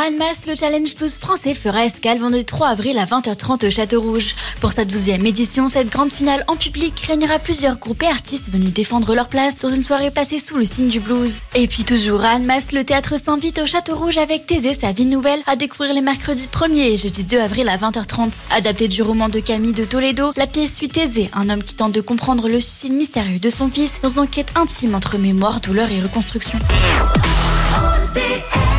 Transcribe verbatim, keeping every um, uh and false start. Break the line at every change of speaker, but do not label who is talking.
Annemasse, le challenge blues français fera escale vendredi trois avril à vingt heures trente au Château Rouge. Pour sa douzième édition, cette grande finale en public réunira plusieurs groupes et artistes venus défendre leur place dans une soirée placée sous le signe du blues. Et puis toujours à Annemasse, le théâtre s'invite au Château Rouge avec Thésée, sa vie nouvelle, à découvrir les mercredis premier et jeudi deux avril à vingt heures trente. Adapté du roman de Camille de Toledo, la pièce suit Thésée, un homme qui tente de comprendre le suicide mystérieux de son fils dans une enquête intime entre mémoire, douleur et reconstruction.
O D S